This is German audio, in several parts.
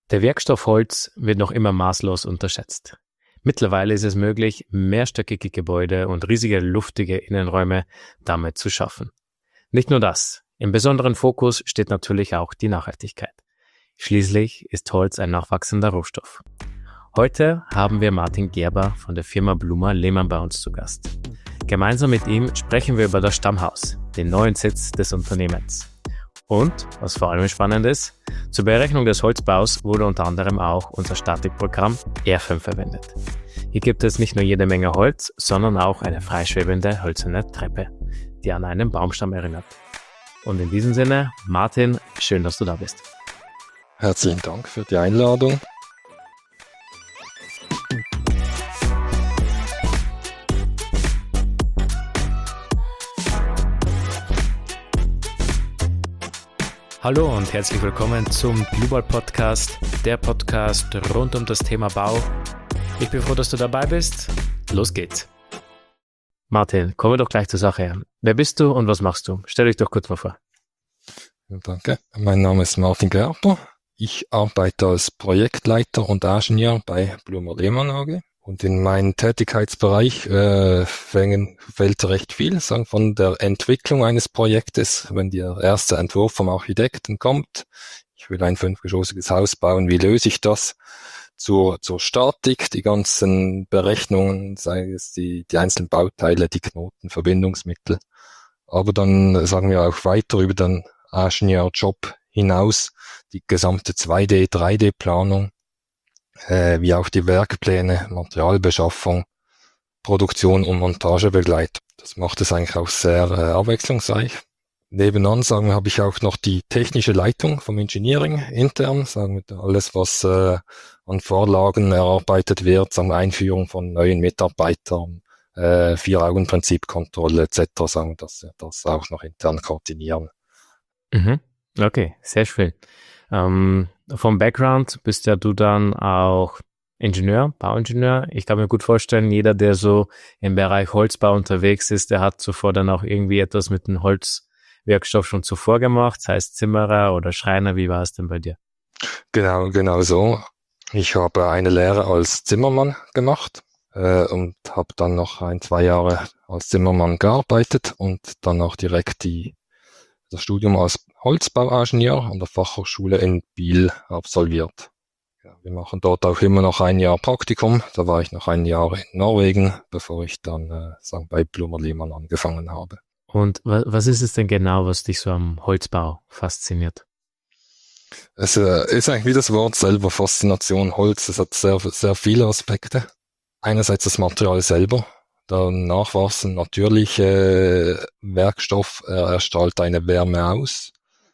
Der Werkstoff Holz wird noch immer maßlos unterschätzt. Mittlerweile ist es möglich, mehrstöckige Gebäude und riesige luftige Innenräume damit zu schaffen. Nicht nur das, im besonderen Fokus steht natürlich auch die Nachhaltigkeit. Schließlich ist Holz ein nachwachsender Rohstoff. Heute haben wir Martin Gerber von der Firma Bluma Lehmann bei uns zu Gast. Gemeinsam mit ihm sprechen wir über das Stammhaus, den neuen Sitz des Unternehmens. Und, was vor allem spannend ist, zur Berechnung des Holzbaus wurde unter anderem auch unser Statikprogramm R5 verwendet. Hier gibt es nicht nur jede Menge Holz, sondern auch eine freischwebende hölzerne Treppe, die an einen Baumstamm erinnert. Und in diesem Sinne, Martin, schön, dass du da bist. Herzlichen Dank für die Einladung. Hallo und herzlich willkommen zum Global Podcast, der Podcast rund um das Thema Bau. Ich bin froh, dass du dabei bist. Los geht's. Martin, kommen wir doch gleich zur Sache. Wer bist du und was machst du? Stell dich doch kurz mal vor. Danke. Mein Name ist Martin Gerber. Ich arbeite als Projektleiter und Ingenieur bei Bluma Lehmann AG. Und in meinen Tätigkeitsbereich fällt recht viel, sagen von der Entwicklung eines Projektes, wenn der erste Entwurf vom Architekten kommt. Ich will ein 5-geschossiges Haus bauen, wie löse ich das? Zur Statik, die ganzen Berechnungen, sei es die einzelnen Bauteile, die Knoten, Verbindungsmittel. Aber dann sagen wir auch weiter über den Ingenieurjob hinaus, die gesamte 2D, 3D-Planung, wie auch die Werkpläne, Materialbeschaffung, Produktion und Montagebegleitung. Das macht es eigentlich auch sehr abwechslungsreich. Nebenan, sagen wir, habe ich auch noch die technische Leitung vom Engineering intern, sagen wir, alles was an Vorlagen erarbeitet wird, sagen wir, Einführung von neuen Mitarbeitern, 4-Augen-Prinzip-Kontrolle etc., sagen wir, dass wir das auch noch intern koordinieren. Okay, sehr schön. Vom Background bist ja du dann auch Ingenieur, Bauingenieur. Ich kann mir gut vorstellen, jeder, der so im Bereich Holzbau unterwegs ist, der hat zuvor dann auch irgendwie etwas mit dem Holzwerkstoff schon zuvor gemacht, sei es Zimmerer oder Schreiner. Wie war es denn bei dir? Genau so. Ich habe eine Lehre als Zimmermann gemacht und habe dann noch 1-2 Jahre als Zimmermann gearbeitet und dann auch direkt das Studium als Holzbauingenieur an der Fachhochschule in Biel absolviert. Ja, wir machen dort auch immer noch 1 Jahr Praktikum. Da war ich noch 1 Jahr in Norwegen, bevor ich dann bei Bluma Lehmann angefangen habe. Und was ist es denn genau, was dich so am Holzbau fasziniert? Es ist eigentlich wie das Wort selber, Faszination. Holz, es hat sehr, sehr viele Aspekte. Einerseits das Material selber. Der nachwachsende natürliche Werkstoff erstrahlt eine Wärme aus,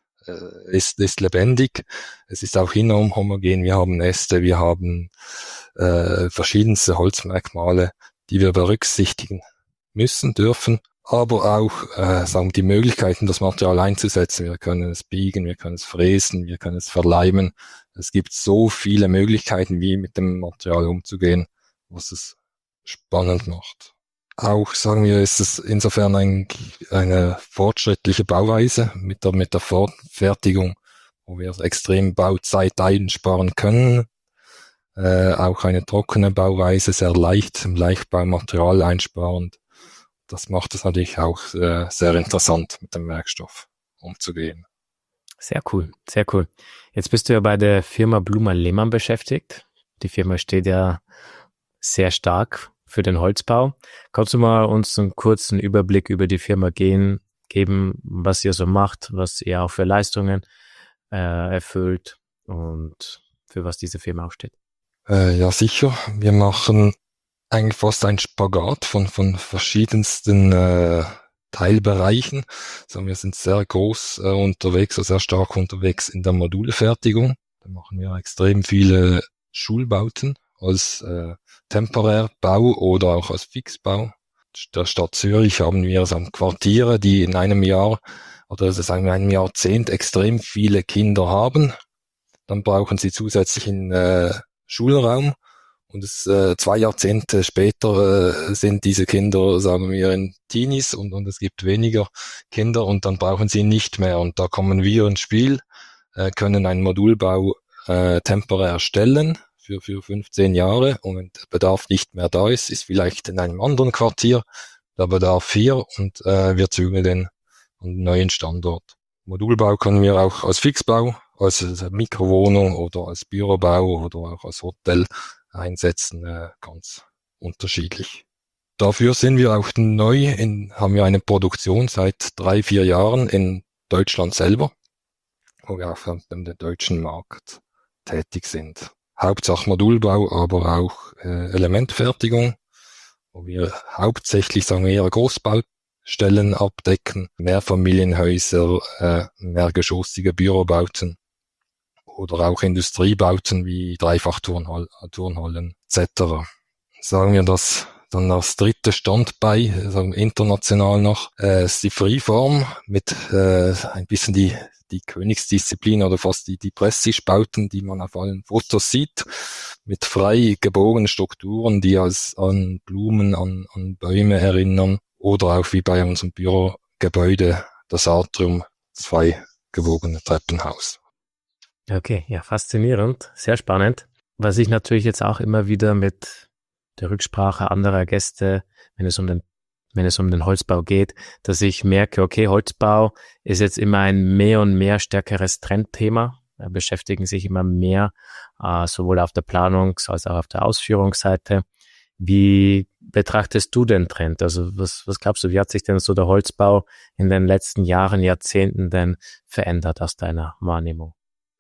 ist lebendig. Es ist auch enorm homogen. Wir haben Äste, wir haben verschiedenste Holzmerkmale, die wir berücksichtigen müssen, dürfen, aber auch sagen wir, die Möglichkeiten, das Material einzusetzen. Wir können es biegen, wir können es fräsen, wir können es verleimen. Es gibt so viele Möglichkeiten, wie mit dem Material umzugehen, was es spannend macht. Auch, sagen wir, ist es insofern eine fortschrittliche Bauweise mit der Fortfertigung, wo wir extrem Bauzeit einsparen können. Auch eine trockene Bauweise, sehr leicht, im Leichtbaumaterial einsparend. Das macht es natürlich auch sehr interessant, mit dem Werkstoff umzugehen. Sehr cool, sehr cool. Jetzt bist du ja bei der Firma Bluma Lehmann beschäftigt. Die Firma steht ja sehr stark für den Holzbau. Kannst du mal uns einen kurzen Überblick über die Firma geben, was ihr so macht, was ihr auch für Leistungen erfüllt und für was diese Firma auch steht? Ja, sicher. Wir machen eigentlich fast ein Spagat von verschiedensten Teilbereichen. Also wir sind sehr groß unterwegs, also sehr stark unterwegs in der Modulfertigung. Da machen wir extrem viele Schulbauten als Temporärbau oder auch als Fixbau. Der Stadt Zürich haben wir Quartiere, die in einem Jahr oder sagen wir einem Jahrzehnt extrem viele Kinder haben. Dann brauchen sie zusätzlichen Schulraum. Und 2 Jahrzehnte später sind diese Kinder, sagen wir, in Teenies und es gibt weniger Kinder und dann brauchen sie ihn nicht mehr. Und da kommen wir ins Spiel, können einen Modulbau temporär stellen für 15 Jahre und wenn der Bedarf nicht mehr da ist, ist vielleicht in einem anderen Quartier der Bedarf hier und wir zügeln den an den neuen Standort. Modulbau können wir auch als Fixbau, als Mikrowohnung oder als Bürobau oder auch als Hotel einsetzen, ganz unterschiedlich. Dafür sind wir auch haben wir eine Produktion seit 3-4 Jahren in Deutschland selber, wo wir auf dem deutschen Markt tätig sind. Hauptsache Modulbau, aber auch Elementfertigung, wo wir hauptsächlich, sagen wir, eher Großbaustellen abdecken, Mehrfamilienhäuser, mehrgeschossige Bürobauten oder auch Industriebauten wie Turnhallen etc. Sagen wir das dann als dritte Standbein, sagen wir international noch, ist die Freeform mit ein bisschen die Königsdisziplin oder fast die Prestigebauten, die man auf allen Fotos sieht, mit frei gebogenen Strukturen, die an Blumen, an Bäume erinnern oder auch wie bei unserem Bürogebäude, das Atrium, 2 gebogene Treppenhaus. Okay, ja, faszinierend, sehr spannend. Was ich natürlich jetzt auch immer wieder mit der Rücksprache anderer Gäste, wenn es um den Holzbau geht, dass ich merke, okay, Holzbau ist jetzt immer ein mehr und mehr stärkeres Trendthema. Da beschäftigen sich immer mehr, sowohl auf der Planungs- als auch auf der Ausführungsseite. Wie betrachtest du den Trend? Also was glaubst du, wie hat sich denn so der Holzbau in den letzten Jahren, Jahrzehnten denn verändert aus deiner Wahrnehmung?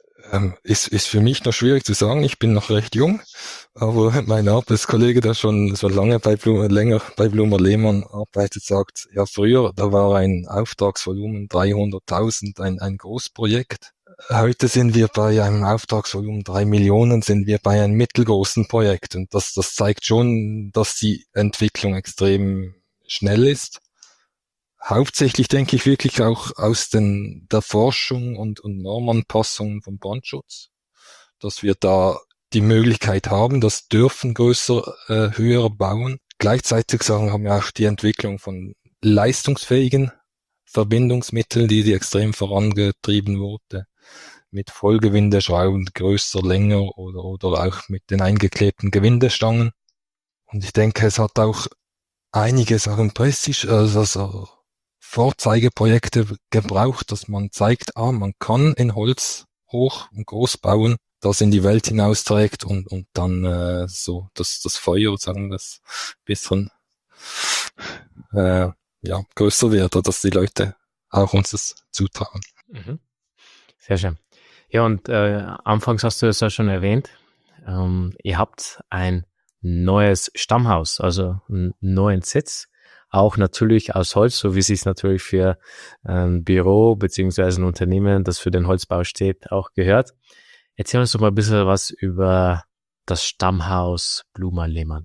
Ist für mich noch schwierig zu sagen. Ich bin noch recht jung, aber mein Arbeitskollege, der schon so lange länger bei Blumer Lehmann arbeitet, sagt, ja, früher, da war ein Auftragsvolumen 300.000 ein Großprojekt. Heute sind wir bei einem Auftragsvolumen 3 Millionen, sind wir bei einem mittelgroßen Projekt. Und das zeigt schon, dass die Entwicklung extrem schnell ist. Hauptsächlich denke ich wirklich auch aus der Forschung und Normanpassungen vom Brandschutz, dass wir da die Möglichkeit haben, das dürfen höher bauen. Gleichzeitig haben wir auch die Entwicklung von leistungsfähigen Verbindungsmitteln, die extrem vorangetrieben wurde, mit Vollgewindeschrauben, größer, länger oder auch mit den eingeklebten Gewindestangen. Und ich denke, es hat auch einiges auch im Prestige, also Vorzeigeprojekte gebraucht, dass man zeigt, man kann in Holz hoch und groß bauen, das in die Welt hinausträgt und dann so das Feuer, sagen wir, das bisschen größer wird, oder dass die Leute auch uns das zutrauen. Mhm. Sehr schön. Ja, und anfangs hast du es ja schon erwähnt, ihr habt ein neues Stammhaus, also einen neuen Sitz, auch natürlich aus Holz, so wie es sich natürlich für ein Büro beziehungsweise ein Unternehmen, das für den Holzbau steht, auch gehört. Erzähl uns doch mal ein bisschen was über das Stammhaus Blumer Lehmann.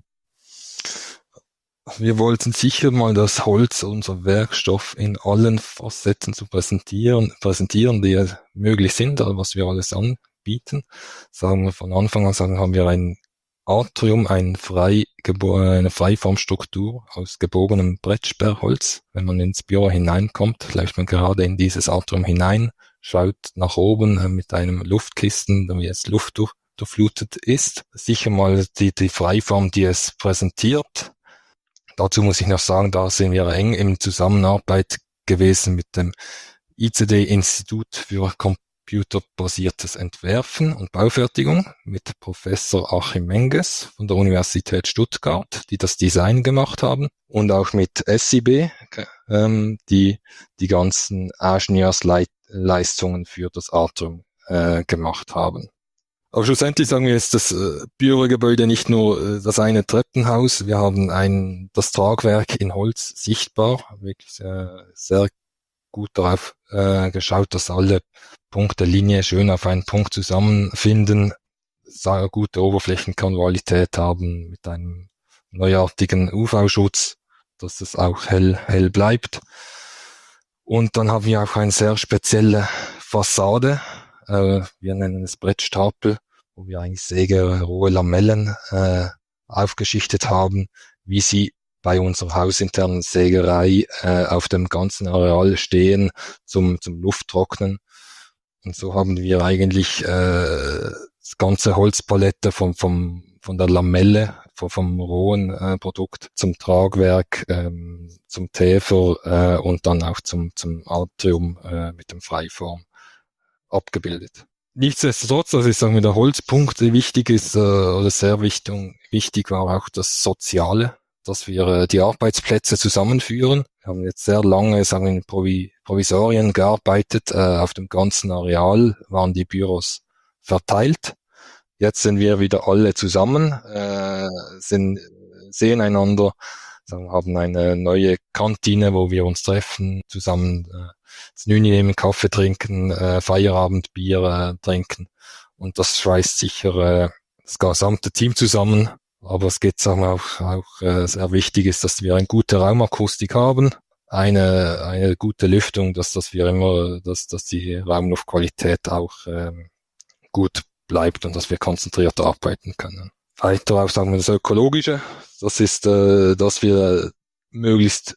Wir wollten sicher mal das Holz, unser Werkstoff, in allen Facetten zu präsentieren, die möglich sind, also was wir alles anbieten. Sagen wir von Anfang an, haben wir ein Atrium, eine Freiformstruktur aus gebogenem Brettsperrholz. Wenn man ins Büro hineinkommt, läuft man gerade in dieses Atrium hinein, schaut nach oben mit einem Luftkisten, wie es luftdurchflutet ist. Sicher mal die Freiform, die es präsentiert. Dazu muss ich noch sagen, da sind wir eng in Zusammenarbeit gewesen mit dem ICD-Institut für computerbasiertes Entwerfen und Baufertigung mit Professor Achim Menges von der Universität Stuttgart, die das Design gemacht haben, und auch mit SIB, die ganzen Ingenieursleistungen für das Atrium gemacht haben. Aber schlussendlich sagen wir, ist das Bürogebäude nicht nur das eine Treppenhaus, wir haben das Tragwerk in Holz sichtbar, wirklich sehr gut darauf geschaut, dass alle Punkte, Linie schön auf einen Punkt zusammenfinden, sehr gute Oberflächenqualität haben mit einem neuartigen UV-Schutz, dass es auch hell bleibt. Und dann haben wir auch eine sehr spezielle Fassade, wir nennen es Brettstapel, wo wir eigentlich sägerohe Lamellen aufgeschichtet haben, wie sie bei unserer hausinternen Sägerei auf dem ganzen Areal stehen zum Lufttrocknen. Und so haben wir eigentlich das ganze Holzpalette von der Lamelle, vom rohen Produkt zum Tragwerk, zum Täfer und dann auch zum Atrium mit dem Freiform abgebildet. Nichtsdestotrotz, also ich sage mir, der Holzpunkt, der wichtig ist oder sehr wichtig war auch das Soziale, dass wir die Arbeitsplätze zusammenführen. Wir haben jetzt sehr lange, sagen wir, in Provisorien gearbeitet. Auf dem ganzen Areal waren die Büros verteilt. Jetzt sind wir wieder alle zusammen, sehen einander, haben eine neue Kantine, wo wir uns treffen, zusammen das Nüni nehmen, Kaffee trinken, Feierabendbier trinken. Und das schweißt sicher das gesamte Team zusammen. Aber es geht, sagen wir, auch sehr wichtig ist, dass wir eine gute Raumakustik haben, eine gute Lüftung, dass die Raumluftqualität auch gut bleibt und dass wir konzentriert arbeiten können. Weiter auch, sagen wir, das Ökologische. Das ist, dass wir möglichst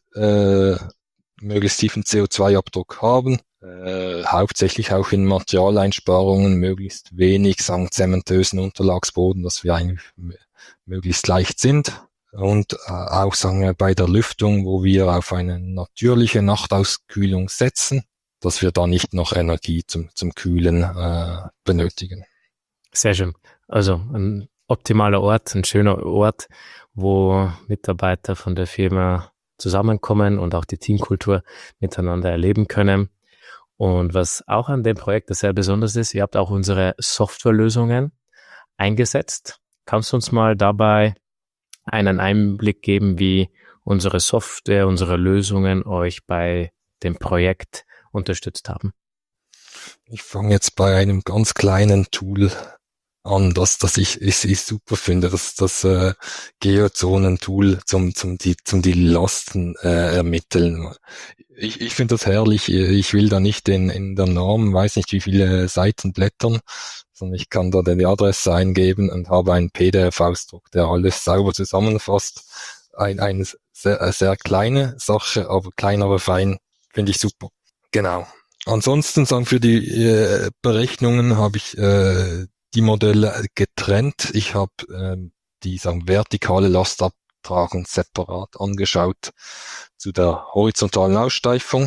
tiefen CO2-Abdruck haben, hauptsächlich auch in Materialeinsparungen, möglichst wenig, sagen zementösen Unterlagsboden, dass wir eigentlich möglichst leicht sind. Und auch, sagen wir, bei der Lüftung, wo wir auf eine natürliche Nachtauskühlung setzen, dass wir da nicht noch Energie zum Kühlen benötigen. Sehr schön. Also ein optimaler Ort, ein schöner Ort, wo Mitarbeiter von der Firma zusammenkommen und auch die Teamkultur miteinander erleben können. Und was auch an dem Projekt sehr besonders ist, ihr habt auch unsere Softwarelösungen eingesetzt. Kannst du uns mal dabei einen Einblick geben, wie unsere Software, unsere Lösungen euch bei dem Projekt unterstützt haben? Ich fange jetzt bei einem ganz kleinen Tool an, das ich super finde, das Geozonen-Tool zum die Lasten ermitteln. Ich finde das herrlich. Ich will da nicht in der Norm, weiß nicht wie viele Seiten blättern, sondern ich kann da die Adresse eingeben und habe einen PDF-Ausdruck, der alles sauber zusammenfasst. Eine sehr kleine Sache, aber klein, aber fein, finde ich super. Genau. Ansonsten, sagen für die Berechnungen habe ich die Modelle getrennt. Ich habe die vertikale Lastabtragung separat angeschaut zu der horizontalen Aussteifung.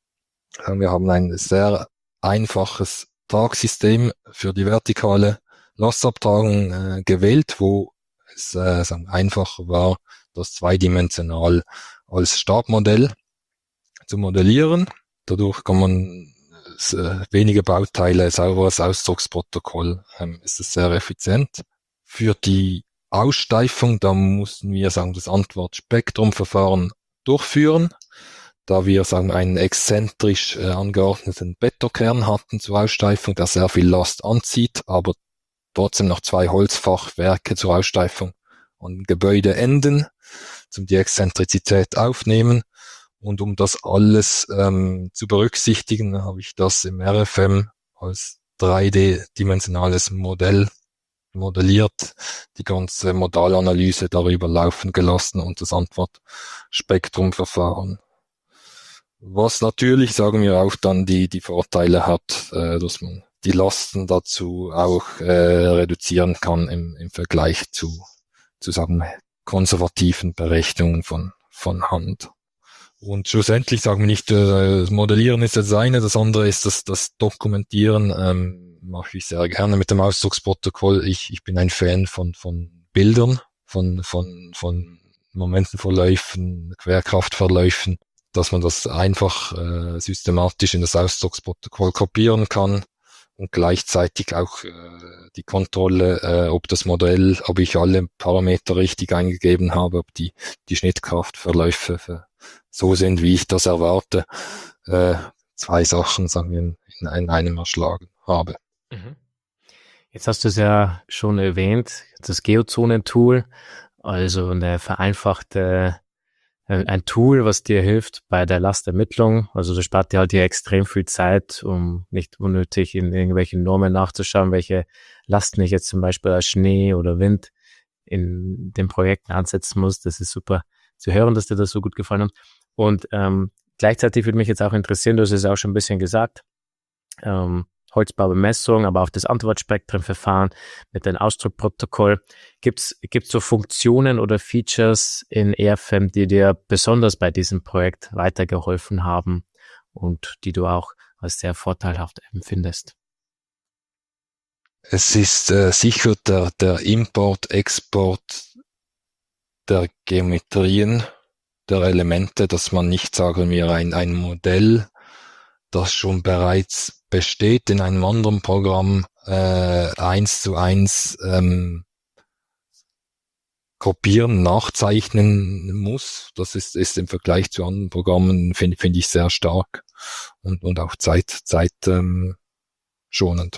Wir haben ein sehr einfaches Tragsystem für die vertikale Lastabtragung gewählt, wo es einfacher war, das zweidimensional als Stabmodell zu modellieren. Dadurch kann man wenige Bauteile, sauberes Ausdrucksprotokoll, ist es sehr effizient. Für die Aussteifung, da mussten wir das Antwortspektrumverfahren durchführen, da wir einen exzentrisch angeordneten Bettokern hatten zur Aussteifung, der sehr viel Last anzieht, aber trotzdem noch 2 Holzfachwerke zur Aussteifung an Gebäudeenden, zum die Exzentrizität aufnehmen. Und um das alles zu berücksichtigen, habe ich das im RFM als 3D-dimensionales Modell modelliert, die ganze Modalanalyse darüber laufen gelassen und das Antwortspektrumverfahren. Was natürlich, sagen wir auch, dann die Vorteile hat, dass man die Lasten dazu auch reduzieren kann im Vergleich zu konservativen Berechnungen von Hand. Und schlussendlich sagen wir nicht, das Modellieren ist das eine, das andere ist das Dokumentieren, mache ich sehr gerne mit dem Ausdrucksprotokoll. Ich bin ein Fan von Bildern, von Momentenverläufen, Querkraftverläufen, dass man das einfach systematisch in das Ausdrucksprotokoll kopieren kann und gleichzeitig auch die Kontrolle, ob ich alle Parameter richtig eingegeben habe, ob die Schnittkraftverläufe so sind, wie ich das erwarte. 2 Sachen, sagen wir, in einem erschlagen habe. Jetzt hast du es ja schon erwähnt, das Geozonen-Tool, also ein Tool, was dir hilft bei der Lastermittlung. Also das spart dir halt hier extrem viel Zeit, um nicht unnötig in irgendwelchen Normen nachzuschauen, welche Lasten ich jetzt zum Beispiel als Schnee oder Wind in den Projekten ansetzen muss. Das ist super zu hören, dass dir das so gut gefallen hat. Und gleichzeitig würde mich jetzt auch interessieren, du hast es auch schon ein bisschen gesagt, Holzbaubemessung, aber auch das Antwortspektrenverfahren mit dem Ausdruckprotokoll. Gibt's so Funktionen oder Features in EFM, die dir besonders bei diesem Projekt weitergeholfen haben und die du auch als sehr vorteilhaft empfindest? Es ist sicher der Import, Export der Geometrien, der Elemente, dass man nicht, sagen wir, ein Modell, das schon bereits besteht, in einem anderen Programm 1:1 kopieren, nachzeichnen muss. Das ist im Vergleich zu anderen Programmen, finde ich sehr stark und auch schonend.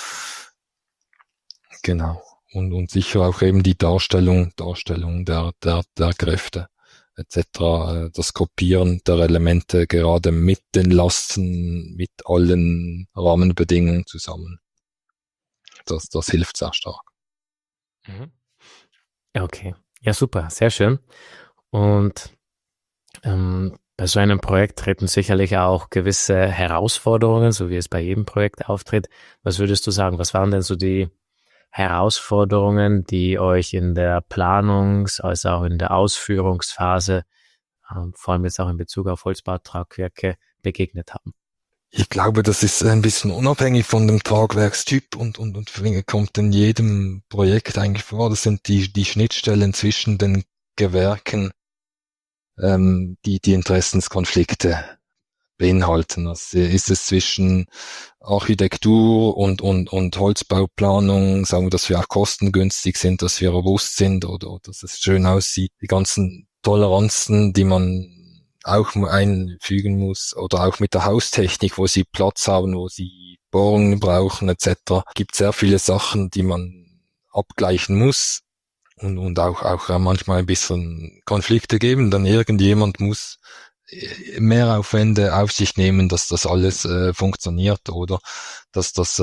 Genau. Und sicher auch eben die Darstellung der Kräfte etc., das Kopieren der Elemente gerade mit den Lasten, mit allen Rahmenbedingungen zusammen. Das hilft sehr stark. Mhm. Okay, ja super, sehr schön. Und bei so einem Projekt treten sicherlich auch gewisse Herausforderungen, so wie es bei jedem Projekt auftritt. Was würdest du sagen, was waren denn so die Herausforderungen, die euch in der Planungs-, als auch in der Ausführungsphase, vor allem jetzt auch in Bezug auf Holzbautragwerke, begegnet haben? Ich glaube, das ist ein bisschen unabhängig von dem Tragwerkstyp und kommt in jedem Projekt eigentlich vor. Das sind die Schnittstellen zwischen den Gewerken, die Interessenskonflikte beinhalten. Also ist es zwischen Architektur und Holzbauplanung, sagen wir, dass wir auch kostengünstig sind, dass wir robust sind oder dass es schön aussieht. Die ganzen Toleranzen, die man auch einfügen muss, oder auch mit der Haustechnik, wo sie Platz haben, wo sie Bohrungen brauchen etc. Gibt sehr viele Sachen, die man abgleichen muss und auch manchmal ein bisschen Konflikte geben. Dann irgendjemand muss mehr Aufwände auf sich nehmen, dass das alles funktioniert oder dass das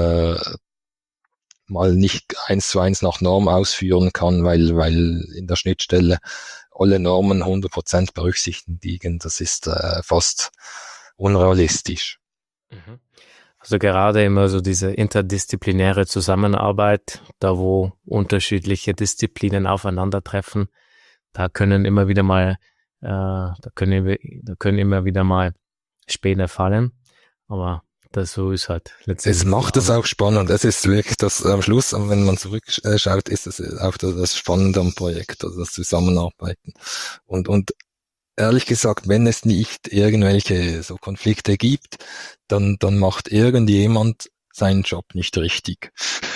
mal nicht 1:1 nach Norm ausführen kann, weil in der Schnittstelle alle Normen 100% berücksichtigen. Das ist fast unrealistisch. Mhm. Also gerade immer so diese interdisziplinäre Zusammenarbeit, da wo unterschiedliche Disziplinen aufeinandertreffen, da können immer wieder mal Späne fallen, aber das so ist halt letztendlich. Es macht es auch spannend. Es ist wirklich das am Schluss, wenn man zurückschaut, ist es auch das Spannende am Projekt, also das Zusammenarbeiten. Und ehrlich gesagt, wenn es nicht irgendwelche so Konflikte gibt, dann macht irgendjemand seinen Job nicht richtig.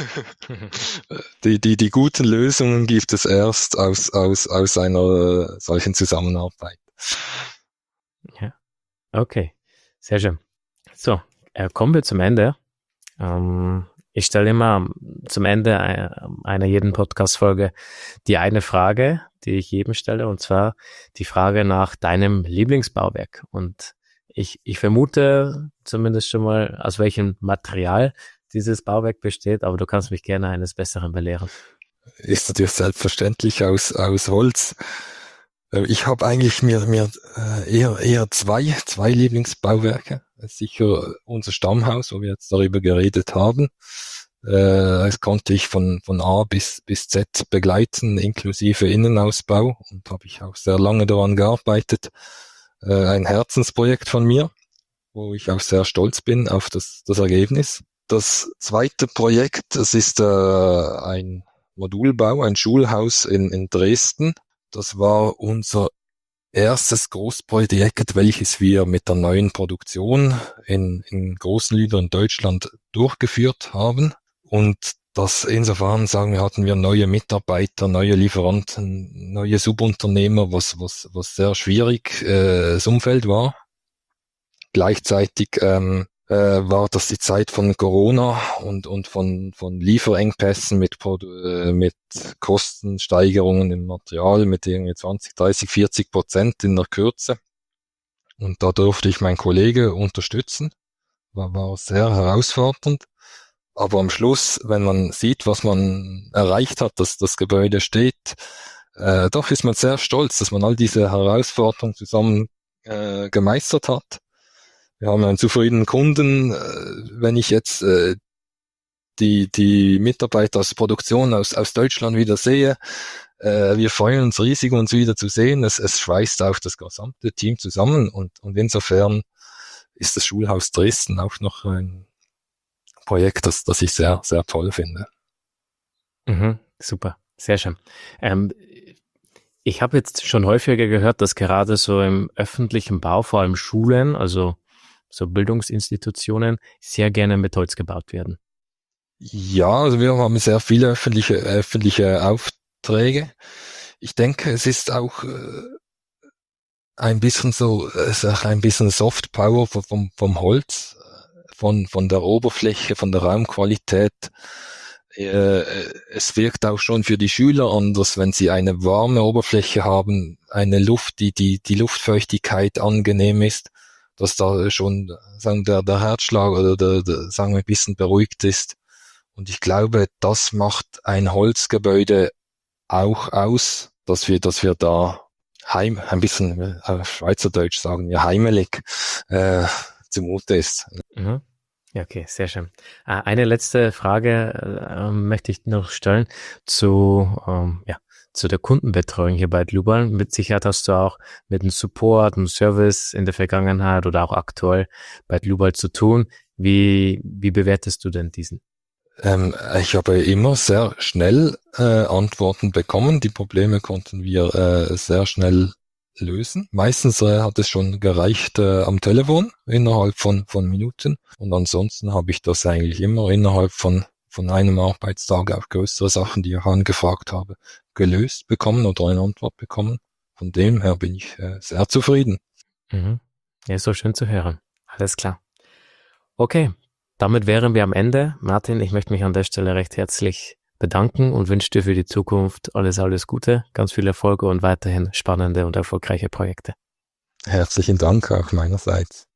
Die guten Lösungen gibt es erst aus einer solchen Zusammenarbeit. Ja, okay, sehr schön. So, kommen wir zum Ende. Ich stelle immer zum Ende einer jeden Podcast-Folge die eine Frage, die ich jedem stelle, und zwar die Frage nach deinem Lieblingsbauwerk. Und ich vermute zumindest schon mal, aus welchem Material dieses Bauwerk besteht, aber du kannst mich gerne eines Besseren belehren. Ist natürlich selbstverständlich aus Holz. Ich habe eigentlich mir eher zwei Lieblingsbauwerke. Sicher unser Stammhaus, wo wir jetzt darüber geredet haben. Das konnte ich von A bis Z begleiten, inklusive Innenausbau, und habe ich auch sehr lange daran gearbeitet. Ein Herzensprojekt von mir, wo ich auch sehr stolz bin auf das Ergebnis. Das zweite Projekt, das ist ein Modulbau, ein Schulhaus in Dresden. Das war unser erstes Großprojekt, welches wir mit der neuen Produktion in großen Lüdern in Deutschland durchgeführt haben. Und das insofern, sagen wir, hatten wir neue Mitarbeiter, neue Lieferanten, neue Subunternehmer, was sehr schwierig das Umfeld war. Gleichzeitig war das die Zeit von Corona und von Lieferengpässen mit Kostensteigerungen im Material mit irgendwie 20, 30, 40% in der Kürze. Und da durfte ich meinen Kollege unterstützen. War sehr herausfordernd. Aber am Schluss, wenn man sieht, was man erreicht hat, dass das Gebäude steht, doch ist man sehr stolz, dass man all diese Herausforderungen zusammen gemeistert hat. Wir haben einen zufriedenen Kunden. Wenn ich jetzt die Mitarbeiter aus der Produktion aus Deutschland wieder sehe, wir freuen uns riesig, uns wieder zu sehen. Es schweißt auch das gesamte Team zusammen und insofern ist das Schulhaus Dresden auch noch ein Projekt, das ich sehr, sehr toll finde. Super, sehr schön. Ich habe jetzt schon häufiger gehört, dass gerade so im öffentlichen Bau, vor allem Schulen, also so Bildungsinstitutionen, sehr gerne mit Holz gebaut werden. Ja, also wir haben sehr viele öffentliche Aufträge. Ich denke, es ist auch ein bisschen Soft Power vom Holz, von der Oberfläche, von der Raumqualität. Es wirkt auch schon für die Schüler anders, wenn sie eine warme Oberfläche haben, eine Luft, die Luftfeuchtigkeit angenehm ist, dass da schon sagen der Herzschlag oder sagen wir ein bisschen beruhigt ist. Und ich glaube, das macht ein Holzgebäude auch aus, dass wir da ein bisschen Schweizerdeutsch sagen wir heimelig zumute ist. Mhm. Ja, okay, sehr schön. Eine letzte Frage möchte ich noch stellen zu der Kundenbetreuung hier bei Dlubal. Mit Sicherheit hast du auch mit dem Support und Service in der Vergangenheit oder auch aktuell bei Dlubal zu tun. Wie bewertest du denn diesen? Ich habe immer sehr schnell Antworten bekommen. Die Probleme konnten wir sehr schnell lösen. Meistens hat es schon gereicht am Telefon innerhalb von Minuten. Und ansonsten habe ich das eigentlich immer innerhalb von einem Arbeitstag auf größere Sachen, die ich angefragt habe, gelöst bekommen oder eine Antwort bekommen. Von dem her bin ich sehr zufrieden. Mhm. Ja, ist so schön zu hören. Alles klar. Okay, damit wären wir am Ende. Martin, ich möchte mich an der Stelle recht herzlich bedanken und wünsche dir für die Zukunft alles Gute, ganz viel Erfolg und weiterhin spannende und erfolgreiche Projekte. Herzlichen Dank auch meinerseits.